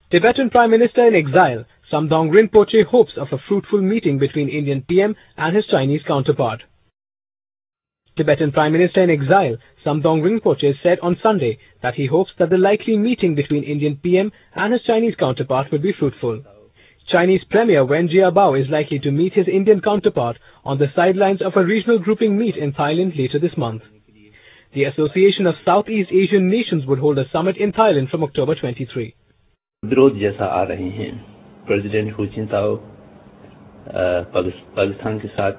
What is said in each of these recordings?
Tibetan Prime Minister in exile, Samdong Rinpoche hopes of a fruitful meeting between Indian PM and his Chinese counterpart. Tibetan Prime Minister in exile, Samdong Rinpoche said on Sunday that he hopes that the likely meeting between Indian PM and his Chinese counterpart will be fruitful. Chinese Premier Wen Jiabao is likely to meet his Indian counterpart on the sidelines of a regional grouping meet in Thailand later this month. The Association of Southeast Asian Nations would hold a summit in Thailand from October 23. विरोध जैसा आ रहे हैं। President हू चिंताओ पाकिस्तान के साथ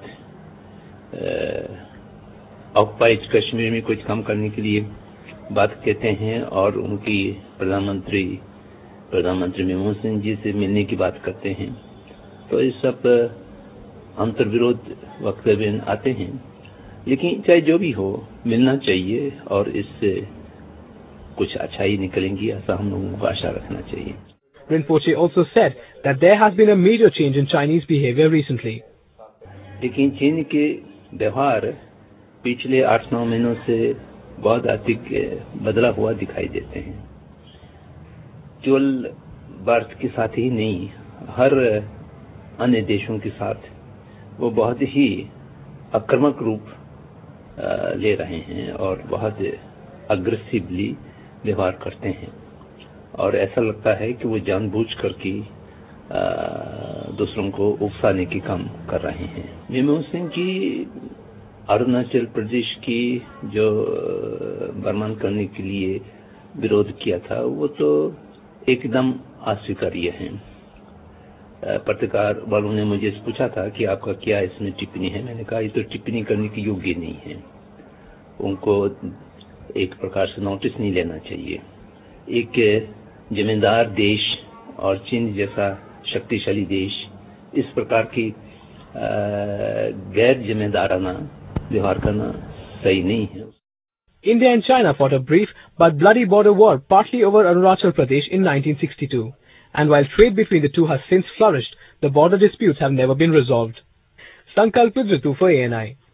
occupied Kashmir में कुछ काम करने के लिए बात कहते हैं और उनकी प्रधानमंत्री मनमोहन सिंह जी से मिलने की बात करते हैं। तो इस सब अंतर्विरोध वक्तव्य आते हैं, लेकिन चाहे जो भी हो मिलना चाहिए और इससे कुछ अच्छाई निकलेंगी, ऐसा हम लोगों को आशा रखना चाहिए। Rinpoche also said that there has been a major change in Chinese behavior recently. लेकिन चीन के व्यवहार पिछले 8-9 महीनों से बहुत अधिक बदला हुआ दिखाई देते हैं। केवल भारत के साथ ही नहीं, हर अन्य देशों के साथ वो बहुत ही आक्रामक रूप ले रहे हैं और बहुत अग्रेसिवली व्यवहार करते हैं और ऐसा लगता है कि वो जानबूझकर के दूसरों को उकसाने की काम कर रहे हैं। मनमोहन सिंह की अरुणाचल प्रदेश की जो बर्मन करने के लिए विरोध किया था, वो तो एकदम अस्वीकार्य है। पत्रकार वालों ने मुझे पूछा था कि आपका क्या इसमें टिप्पणी है। मैंने कहा ये तो टिप्पणी करने के योग्य नहीं है, उनको एक प्रकार से नोटिस नहीं लेना चाहिए। एक जिम्मेदार देश और चीन जैसा शक्तिशाली देश इस प्रकार की गैर जिम्मेदाराना व्यवहार करना सही नहीं है। India and China fought a brief but bloody border war partly over Arunachal Pradesh in 1962, and while trade between the two has since flourished, the border disputes have never been resolved. Sankalp Ritu for ANI.